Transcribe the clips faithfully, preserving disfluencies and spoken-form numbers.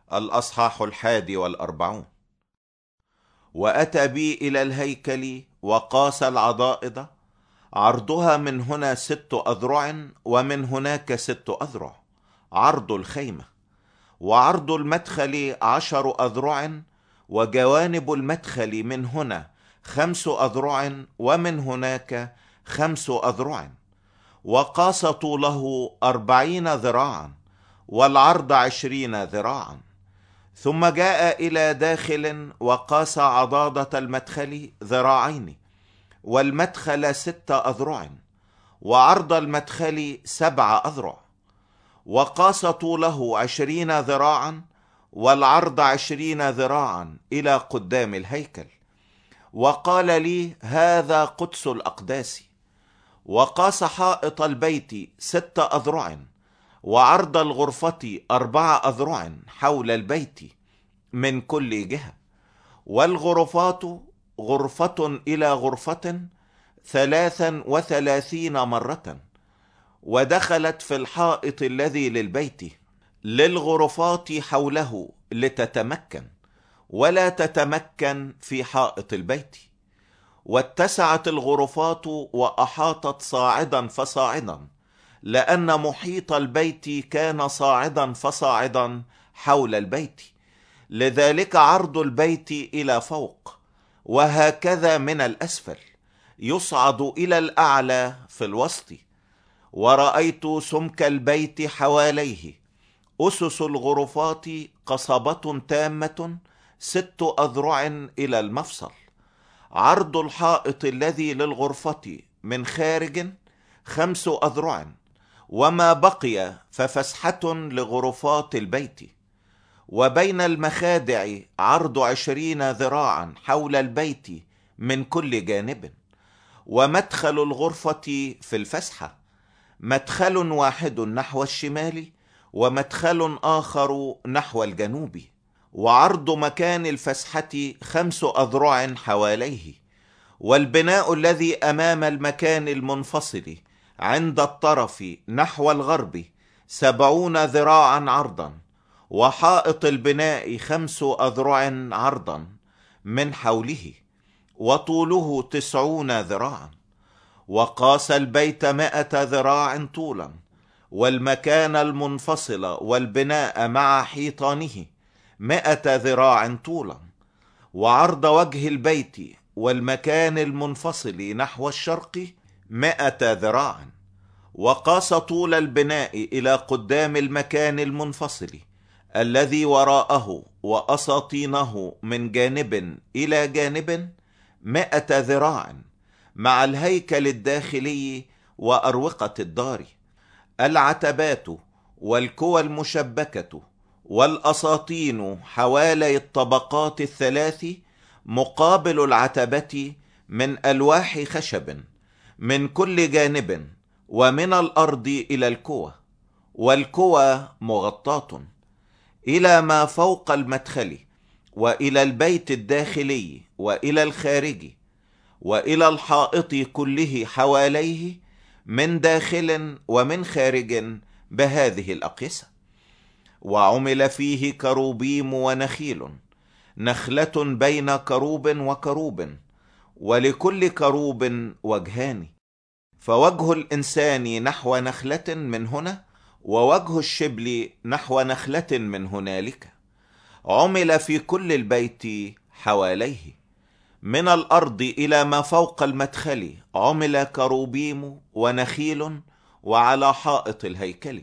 الأصحاح الحادي والأربعون. وأتى بي إلى الهيكل وقاس العضائض، عرضها من هنا ست أذرع ومن هناك ست أذرع، عرض الخيمة. وعرض المدخل عشر أذرع، وجوانب المدخل من هنا خمس أذرع ومن هناك خمس أذرع. وقاس طوله أربعين ذراعا والعرض عشرين ذراعا. ثم جاء إلى داخل وقاس عضادة المدخل ذراعين، والمدخل ست أذرع، وعرض المدخل سبع أذرع. وقاس طوله عشرين ذراعا والعرض عشرين ذراعا إلى قدام الهيكل. وقال لي: هذا قدس الأقداس. وقاس حائط البيت ست أذرع، وعرض الغرفة أربع أذرع حول البيت من كل جهة. والغرفات غرفة إلى غرفة ثلاثا وثلاثين مرة، ودخلت في الحائط الذي للبيت للغرفات حوله لتتمكن، ولا تتمكن في حائط البيت. واتسعت الغرفات وأحاطت صاعدا فصاعدا، لأن محيط البيت كان صاعدا فصاعدا حول البيت، لذلك عرض البيت إلى فوق، وهكذا من الأسفل يصعد إلى الأعلى في الوسط. ورأيت سمك البيت حواليه، أسس الغرفات قصبة تامة ست أذرع إلى المفصل. عرض الحائط الذي للغرفة من خارج خمس أذرع، وما بقي ففسحة لغرفات البيت. وبين المخادع عرض عشرين ذراعا حول البيت من كل جانب. ومدخل الغرفة في الفسحة مدخل واحد نحو الشمال، ومدخل آخر نحو الجنوب. وعرض مكان الفسحة خمس أذرع حواليه. والبناء الذي أمام المكان المنفصل عند الطرف نحو الغرب سبعون ذراعا عرضا، وحائط البناء خمس أذرع عرضا من حوله، وطوله تسعون ذراعا. وقاس البيت مائة ذراع طولا، والمكان المنفصل والبناء مع حيطانه مائة ذراع طولا. وعرض وجه البيت والمكان المنفصل نحو الشرق مائة ذراع. وقاس طول البناء إلى قدام المكان المنفصل الذي وراءه وأساطينه من جانب إلى جانب مائة ذراع، مع الهيكل الداخلي وأروقة الدار، العتبات والكوى المشبكة والأساطين حوالي الطبقات الثلاث مقابل العتبة من ألواح خشب من كل جانب، ومن الأرض إلى الكوى، والكوى مغطاة إلى ما فوق المدخل، وإلى البيت الداخلي، وإلى الخارج، وإلى الحائط كله حواليه من داخل ومن خارج بهذه الأقيسة. وعمل فيه كروبيم ونخيل، نخلة بين كروب وكروب، ولكل كروب وجهان، فوجه الإنسان نحو نخلة من هنا، ووجه الشبل نحو نخلة من هنالك. عمل في كل البيت حواليه. من الأرض إلى ما فوق المدخل عمل كروبيم ونخيل، وعلى حائط الهيكل.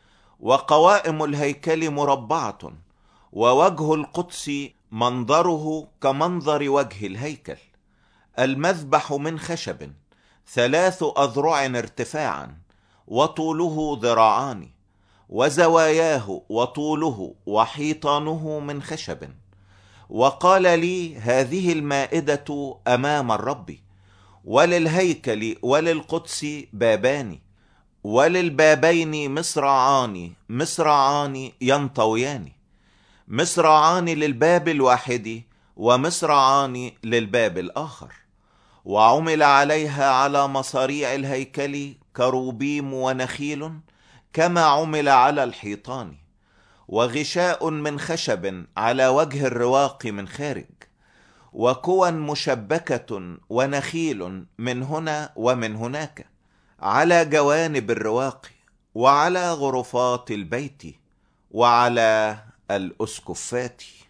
وقوائم الهيكل مربعة، ووجه القدس منظره كمنظر وجه الهيكل. المذبح من خشب ثلاث أذرع ارتفاعا، وطوله ذراعان، وزواياه وطوله وحيطانه من خشب. وقال لي: هذه المائدة أمام الرب، وللهيكل وللقدس بابان، وللبابين مصراعان مصراعان ينطويان، مصراعان للباب الواحد ومصراعان للباب الآخر. وعمل عليها على مصاريع الهيكل كروبيم ونخيل كما عمل على الحيطان. وغشاء من خشب على وجه الرواق من خارج، وكوى مشبكة ونخيل من هنا ومن هناك على جوانب الرواق وعلى غرفات البيت وعلى الأسكفات.